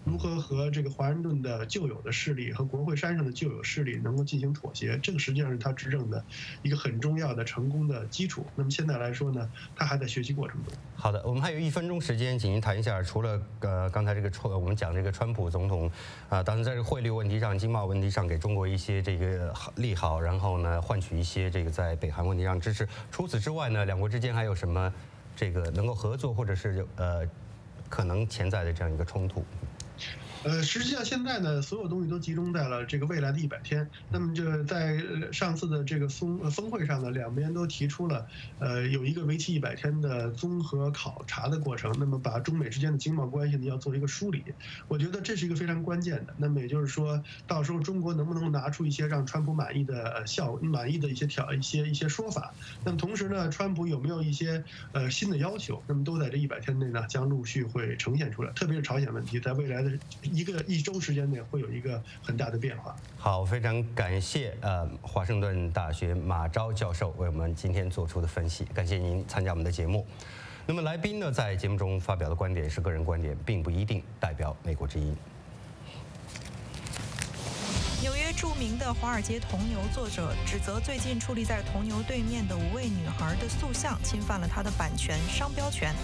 如何和这个华盛顿的旧有的势力和国会山上的旧有势力能够进行妥协，这个实际上是他执政的一个很重要的成功的基础。那么现在来说呢，他还在学习过程中。 好的，我们还有1分钟时间，请您谈一下，除了刚才这个我们讲这个川普总统当然在这个汇率问题上、经贸问题上给中国一些这个利好，然后呢换取一些这个在北韩问题上支持。除此之外呢，两国之间还有什么这个能够合作或者是可能潜在的这样一个冲突？ 实际上现在呢，所有东西都集中在了这个未来的100天。那么就在上次的这个峰会上呢，两边都提出了有一个为期100天的综合考察的过程。那么把中美之间的经贸关系呢要做一个梳理，我觉得这是一个非常关键的。那么也就是说，到时候中国能不能拿出一些让川普满意的一些说法？那么同时呢，川普有没有一些新的要求？那么都在这100天内呢将陆续会呈现出来。特别是朝鲜问题，在未来的1周时间内会有一个很大的变化。 好，非常感谢华盛顿大学马昭教授为我们今天做出的分析，感谢您参加我们的节目。那么来宾呢在节目中发表的观点是个人观点，并不一定代表美国之音。 纽约著名的《华尔街铜牛》作者指责最近矗立在铜牛对面的5位女孩的塑像侵犯了他的版权、商标权。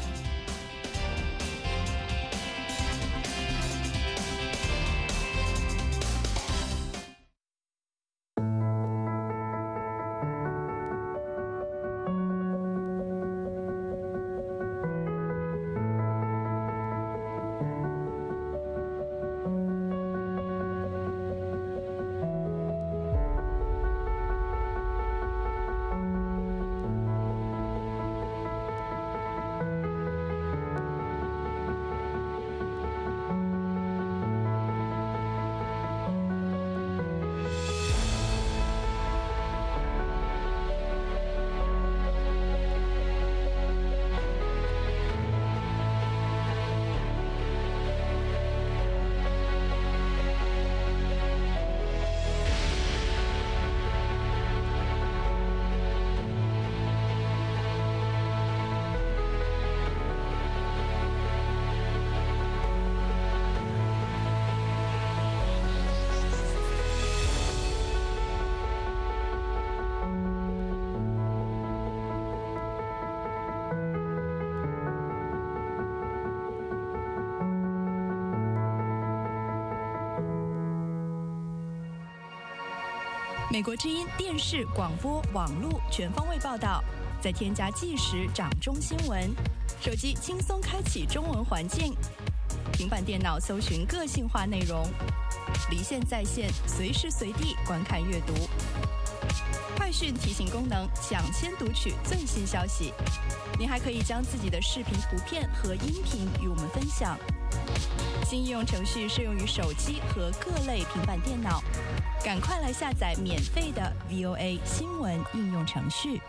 美国之音电视、广播、网络全方位报道，再添加即时掌中新闻，手机轻松开启中文环境，平板电脑搜寻个性化内容，离线在线，随时随地观看阅读。快讯提醒功能，抢先读取最新消息。您还可以将自己的视频、图片和音频与我们分享。新应用程序适用于手机和各类平板电脑，赶快来下载免费的 VOA 新闻应用程序。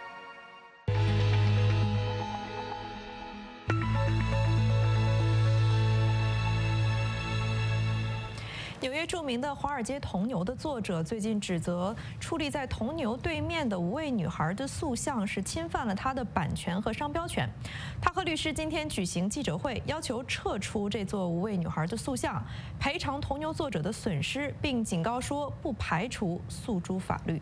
纽约著名的《华尔街铜牛》的作者最近指责矗立在铜牛对面的5位女孩的塑像是侵犯了他的版权和商标权。他和律师今天举行记者会，要求撤出这座5位女孩的塑像，赔偿铜牛作者的损失，并警告说不排除诉诸法律。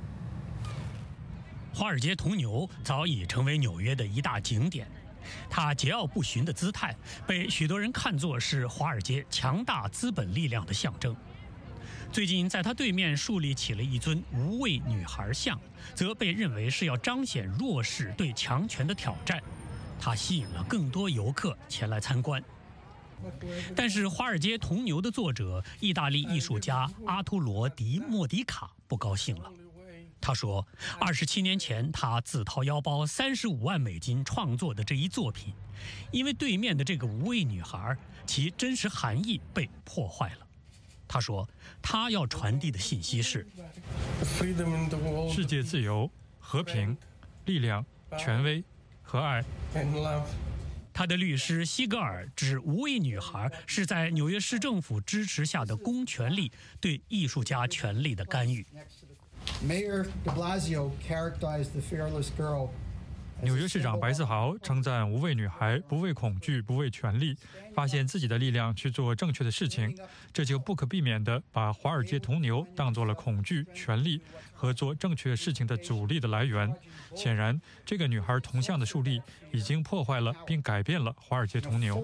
华尔街铜牛早已成为纽约的一大景点。他桀骜不驯的姿态被许多人看作是华尔街强大资本力量的象征。最近在他对面树立起了一尊无畏女孩像，则被认为是要彰显弱势对强权的挑战。他吸引了更多游客前来参观。但是华尔街铜牛的作者意大利艺术家阿图罗·迪莫迪卡不高兴了。他说，27年前他自掏腰包35万美金创作的这一作品，因为对面的这个无畏女孩，其真实含义被破坏了。他说，他要传递的信息是： 世界自由、和平、力量、权威和爱。 他的律师西格尔指无畏女孩是在纽约市政府支持下的公权力对艺术家权利的干预。 Mayor de Blasio characterized the fearless girl 纽约市长白思豪称赞无畏女孩不畏恐惧、不畏权力，发现自己的力量去做正确的事情，这就不可避免地把华尔街铜牛当作了恐惧、权力和做正确事情的阻力的来源。显然，这个女孩铜像的树立已经破坏了并改变了华尔街铜牛。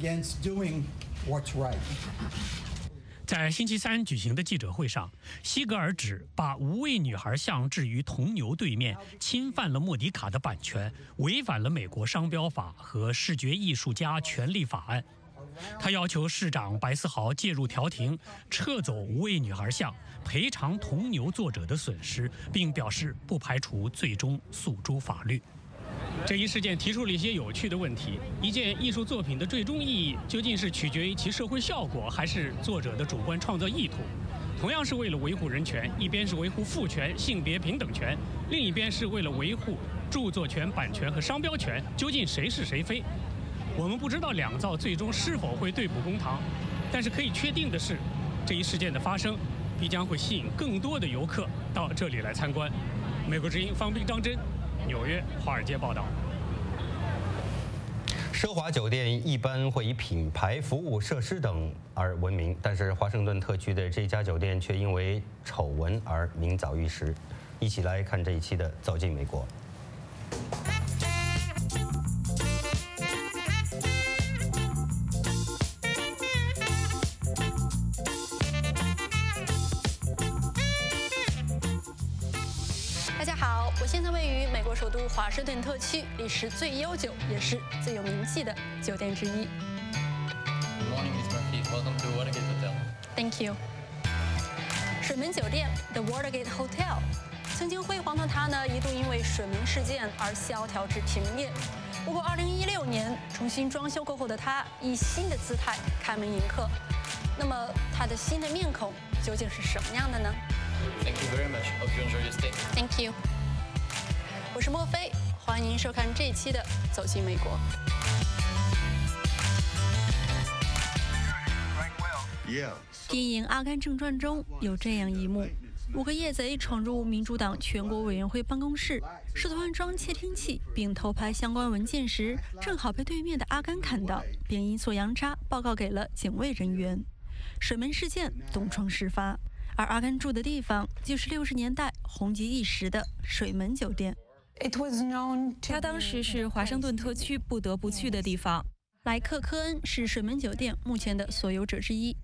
在星期三举行的记者会上，西格尔指把无畏女孩像置于铜牛对面，侵犯了莫迪卡的版权，违反了美国商标法和视觉艺术家权利法案。他要求市长白思豪介入调停，撤走无畏女孩像，赔偿铜牛作者的损失，并表示不排除最终诉诸法律。这一事件提出了一些有趣的问题：一件艺术作品的最终意义究竟是取决于其社会效果，还是作者的主观创造意图？同样是为了维护人权，一边是维护父权、性别平等权，另一边是为了维护著作权、版权和商标权，究竟谁是谁非？我们不知道两造最终是否会对簿公堂，但是可以确定的是，这一事件的发生必将会吸引更多的游客到这里来参观。美国之音方斌、张真，纽约、华尔街报道。 奢华酒店一般会以品牌、服务、设施等而闻名，但是华盛顿特区的这家酒店却因为丑闻而名噪一时。一起来看这一期的《走进美国》。 我现在位于美国首都华盛顿特区，历史最悠久也是最有名气的酒店之一。 Good morning, Ms. Murphy. Welcome to Watergate Hotel. Thank you. 水门酒店 The Watergate Hotel 曾经辉煌的它呢，一度因为水门事件而萧条至停业。不过2016年重新装修过后的它，以新的姿态开门迎客。那么它的新的面孔究竟是什么样的呢 ？Thank you very much. Hope you enjoy your stay. Thank you. 我是莫菲，欢迎您收看这一期的《走进美国》。电影《阿甘正传》中有这样一幕：5个夜贼闯入民主党全国委员会办公室，试图安装窃听器并偷拍相关文件时，正好被对面的阿甘看到，并阴错阳差报告给了警卫人员。水门事件东窗事发，而阿甘住的地方就是60年代红极一时的水门酒店。 它当时是华盛顿特区不得不去的地方。 莱克·科恩是水门酒店目前的所有者之一。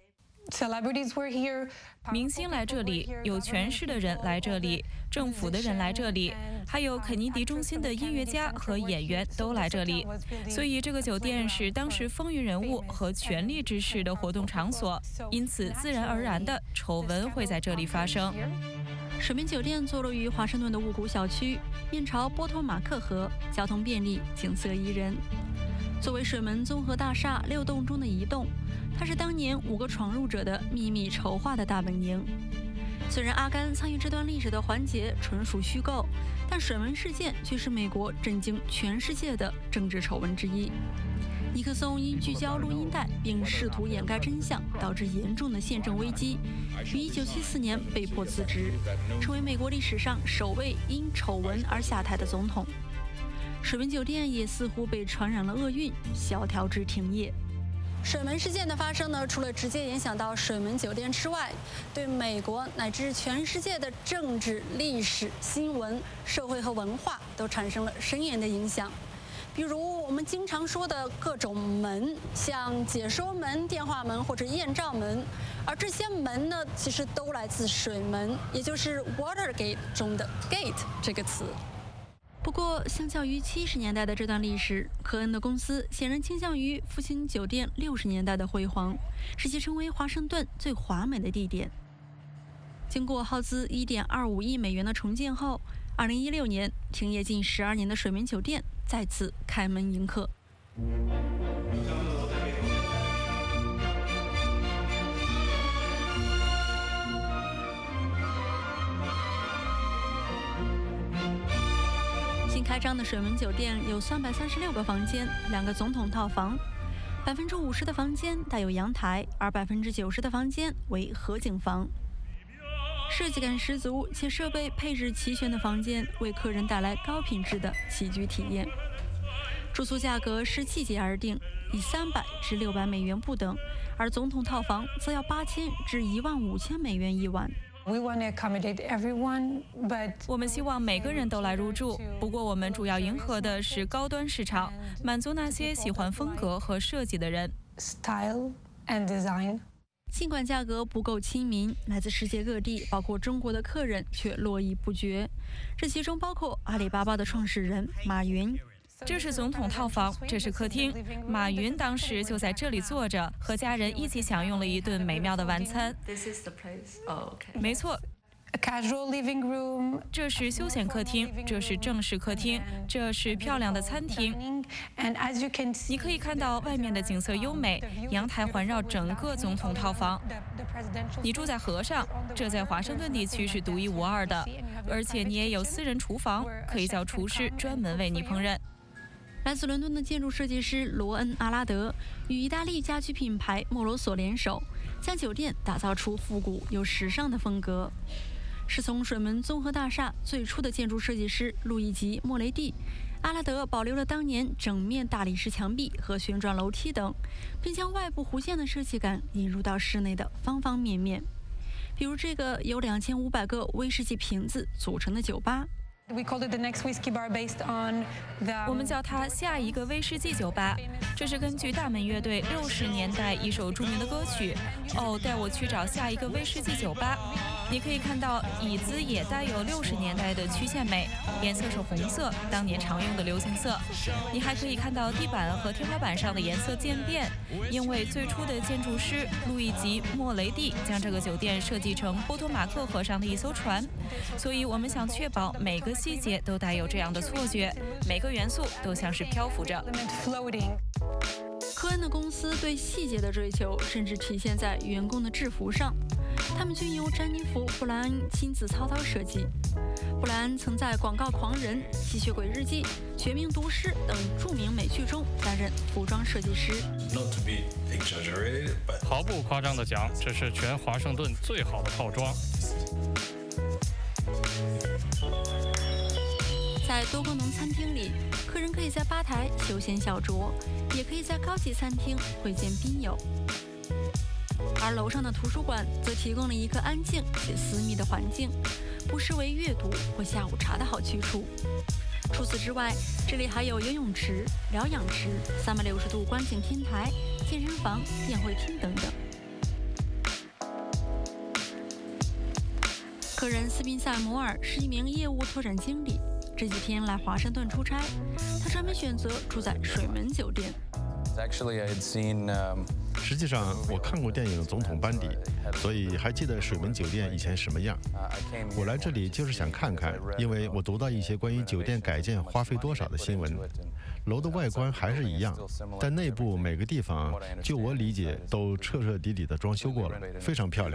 明星来这里，有权势的人来这里，政府的人来这里，还有肯尼迪中心的音乐家和演员都来这里。所以这个酒店是当时风云人物和权力之士的活动场所，因此自然而然的丑闻会在这里发生。 水门酒店坐落于华盛顿的雾谷小区，面朝波托马克河，交通便利，景色宜人。作为水门综合大厦6栋中的一栋，它是当年5个闯入者的秘密筹划的大本营。虽然阿甘参与这段历史的环节纯属虚构，但水门事件却是美国震惊全世界的政治丑闻之一。尼克松因聚焦录音带并试图掩盖真相，导致严重的宪政危机，于1974年被迫辞职，成为美国历史上首位因丑闻而下台的总统。水门酒店也似乎被传染了厄运，萧条至停业。水门事件的发生呢，除了直接影响到水门酒店之外，对美国乃至全世界的政治、历史、新闻、社会和文化都产生了深远的影响。比如我们经常说的各种门，像解说门、电话门或者艳照门，而这些门呢，其实都来自水门，也就是 Watergate 中的 gate 这个词。不过，相较于70年代的这段历史，科恩的公司显然倾向于复兴酒店60年代的辉煌，使其成为华盛顿最华美的地点。经过耗资1.25亿美元的重建后，2016年停业近12年的水门酒店再次开门迎客。新开张的水门酒店有336个房间，2个总统套房，50%的房间带有阳台，而90%的房间为河景房。 设计感十足且设备配置齐全的房间，为客人带来高品质的起居体验。住宿价格是季节而定，以300至600美元不等，而总统套房则要8000至15000美元一晚。 我们希望每个人都来入住，不过我们主要迎合的是高端市场，满足那些喜欢风格和设计的人。 尽管价格不够亲民，来自世界各地，包括中国的客人却络绎不绝。这其中包括阿里巴巴的创始人马云。 这是总统套房，这是客厅。马云当时就在这里坐着，和家人一起享用了一顿美妙的晚餐。没错。这是休闲客厅，这是正式客厅，这是漂亮的餐厅。你可以看到外面的景色优美，阳台环绕整个总统套房。你住在河上，这在华盛顿地区是独一无二的，而且你也有私人厨房，可以叫厨师专门为你烹饪。 来自伦敦的建筑设计师罗恩·阿拉德与意大利家居品牌莫罗索联手，将酒店打造出复古又时尚的风格。是从水门综合大厦最初的建筑设计师路易吉·莫雷蒂，阿拉德保留了当年整面大理石墙壁和旋转楼梯等，并将外部弧线的设计感引入到室内的方方面面。比如这个由2500个威士忌瓶子组成的酒吧。 我们叫它下一个威士忌酒吧，这是根据大门乐队60年代一首著名的歌曲《哦，带我去找下一个威士忌酒吧》。你可以看到椅子也带有60年代的曲线美，颜色是红色，当年常用的流行色。你还可以看到地板和天花板上的颜色渐变，因为最初的建筑师路易吉·莫雷蒂将这个酒店设计成波托马克河上的一艘船，所以我们想确保每个细节都带有这样的错觉，每个元素都像是漂浮着。 科恩的公司对细节的追求，甚至体现在员工的制服上。他们均由詹妮弗·布莱恩亲自操刀设计。布莱恩曾在《广告狂人》《吸血鬼日记》《绝命毒师》等著名美剧中担任服装设计师。 毫不夸张地讲，这是全华盛顿最好的套装。 在多功能餐厅里，客人可以在吧台休闲小酌，也可以在高级餐厅会见宾友。而楼上的图书馆则提供了一个安静且私密的环境，不失为阅读或下午茶的好去处。除此之外，这里还有游泳池、疗养池、360度观景天台、健身房、宴会厅等等。客人斯宾塞·摩尔是一名业务拓展经理，这几天来华盛顿出差，他专门选择住在水门酒店。 实际上，我看过电影《总统班底》，所以还记得水门酒店以前什么样。我来这里就是想看看，因为我读到一些关于酒店改建花费多少的新闻。楼的外观还是一样，但内部每个地方，就我理解，都彻彻底底的装修过了，非常漂亮。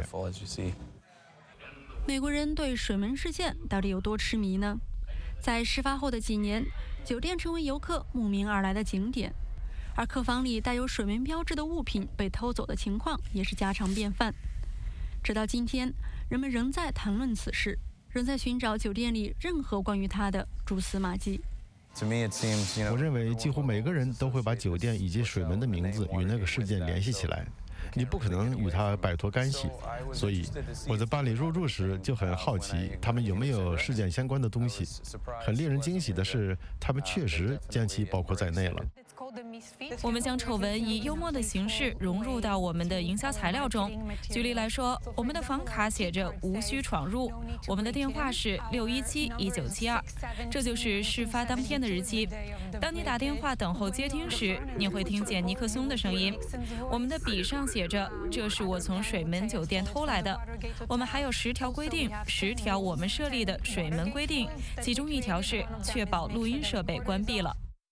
美国人对水门事件到底有多痴迷呢？在事发后的几年，酒店成为游客慕名而来的景点。而客房里带有水门标志的物品被偷走的情况也是家常便饭。直到今天，人们仍在谈论此事，仍在寻找酒店里任何关于它的蛛丝马迹。 我认为几乎每个人都会把酒店以及水门的名字与那个事件联系起来，你不可能与它摆脱干系。所以我在办理入住时就很好奇，他们有没有事件相关的东西。很令人惊喜的是，他们确实将其包括在内了。 我们将丑闻以幽默的形式融入到我们的营销材料中。举例来说，我们的房卡写着无需闯入，我们的电话是617-1972，这就是事发当天的日期。当你打电话等候接听时，你会听见尼克松的声音。我们的笔上写着，这是我从水门酒店偷来的。我们还有10条规定，10条我们设立的水门规定，其中1条是确保录音设备关闭了。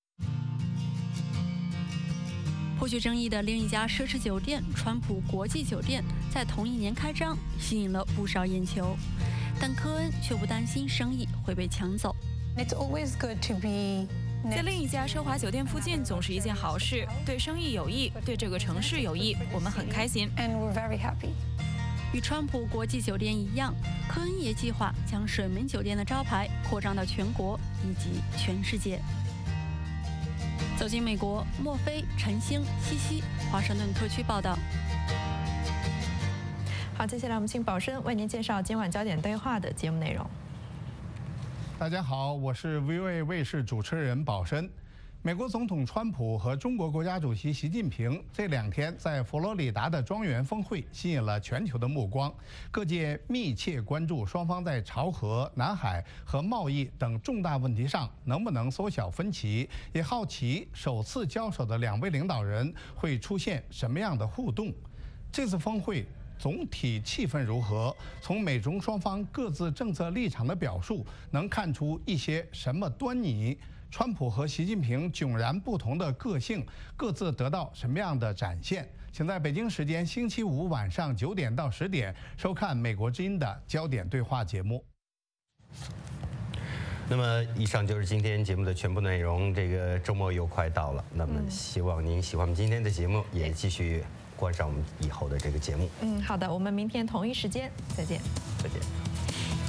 颇具争议的另一家奢侈酒店川普国际酒店在同一年开张，吸引了不少眼球，但科恩却不担心生意会被抢走。 在另一家奢华酒店附近总是一件好事，对生意有益，对这个城市有益，我们很开心。 与川普国际酒店一样，科恩也计划将水门酒店的招牌扩张到全国以及全世界。走进美国，莫非、陈星、西西，华盛顿特区报道。 好，接下来我们请宝生为您介绍今晚焦点对话的节目内容。 大家好，我是 VOA 卫视主持人宝生。美国总统川普和中国国家主席习近平这2天在佛罗里达的庄园峰会吸引了全球的目光，各界密切关注双方在朝核、南海和贸易等重大问题上能不能缩小分歧，也好奇首次交手的2位领导人会出现什么样的互动。这次峰会总体气氛如何？从美中双方各自政策立场的表述，能看出一些什么端倪？川普和习近平迥然不同的个性，各自得到什么样的展现？请在北京时间星期五晚上9点到10点收看美国之音的焦点对话节目。 那么，以上就是今天节目的全部内容。这个周末又快到了，那么希望您喜欢我们今天的节目，也继续观赏我们以后的这个节目。 好的，我们明天同一时间再见。 再见。